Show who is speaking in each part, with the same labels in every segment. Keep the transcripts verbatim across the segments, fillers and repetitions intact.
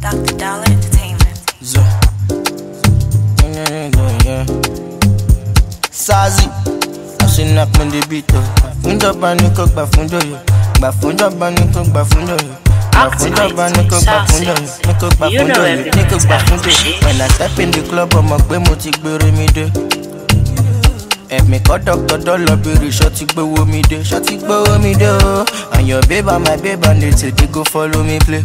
Speaker 1: Doctor Dollar Entertainment.
Speaker 2: Z. Yeah. Sazi. I say knock on the beat. Fundo bani ko gba fundo yo. Gba fundo bani ko gba fundo yo. Fundo bani ko gba fundo yo. Niko gba fundo yo. Niko gba fundo yo. When I step in the club, I'ma gbe mo ti gbere mi de. Ẹ̀mí kọ́ Doctor Dollar bèrè ṣọ́tí gbówó mi dé, ṣọ́tí gbówó mi dé o. And your babe and my babe and they say they go follow me play.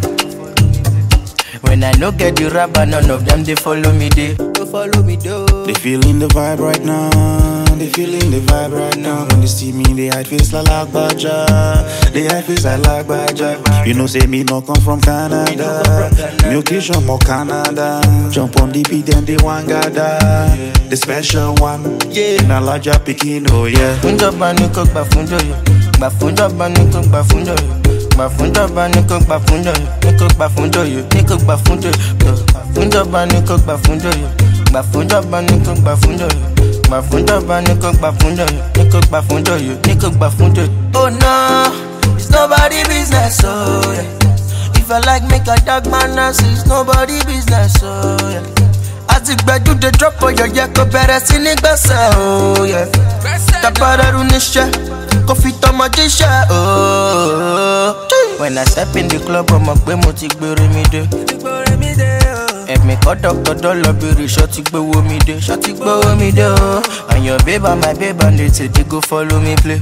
Speaker 2: When I no get the rapper, none of them they follow me they go follow me do.
Speaker 3: They feeling the vibe right now. They feeling the vibe right now. When they see me, they hide face like Lagbaja. They hide face like Lagbaja. You know, say me no come from Canada. Me occasion more Canada. Jump on the beat, then they want gather. The special one, yeah. In a larger picking, oh yeah.
Speaker 2: Fundo bani ko gba fundo yo. Gba fundo bani ko gba fundo yo. Gba fundo bani ko gba fundo yo. Niko gba fundo yo. Niko gba fundo yo. Fundo bani ko gba fundo yo. Gba fundo bani ko gba fundo yo. Gba fundo bani ko gba fundo yo. Niko gba fundo yo. Niko gba fundo yo. Oh no, it's nobody business, oh yeah. If I like make a dog man, it's nobody business, oh yeah. As it bad, do the drop on your yak, better see niggas, oh yeah. Tapara runisha, coffee to my disha, oh. When I step in the club, I'm a bemo tik bury me de. If me call Doctor Dollar bèrè ṣọ́tí gbówó mi dé, ṣọ́tí gbówó mi dé oh. And your babe and my babe and they say they go follow me play.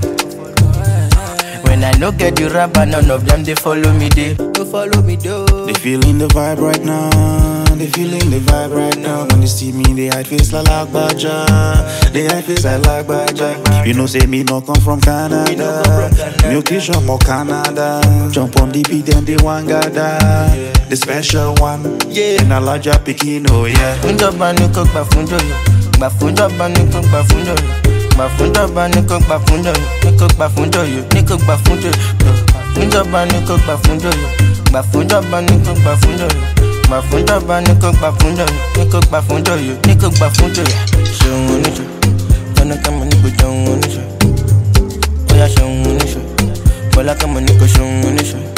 Speaker 2: When I no get the rapper, none of them they follow me they go follow me do.
Speaker 3: They feeling the vibe right now. They feeling the vibe right now. When they see me, they hide face like Lagbaja. They hide face like Lagbaja. You know, say me no come from Canada. Me occasion more Canada. Jump on the beat, then they want gather. The special one, yeah. In a larger picking, oh yeah.
Speaker 2: Fundo bani ko gba fundo yo. Gba fundo bani ko gba fundo yo. Gba fundo bani ko gba fundo yo. Niko gba fundo yo. Niko gba fundo yo. Fundo bani ko gba fundo yo. Gba fundo bani ko gba fundo yo. Gba fundo bani ko gba fundo yo. Niko gba fundo yo. Niko gba fundo yo. Ṣeun oníṣe, tọ́nà kàmá ní kò jẹun oníṣe. Bóyá ṣeun oníṣe, bọ́lá kàmá ní kò ṣeun oníṣe.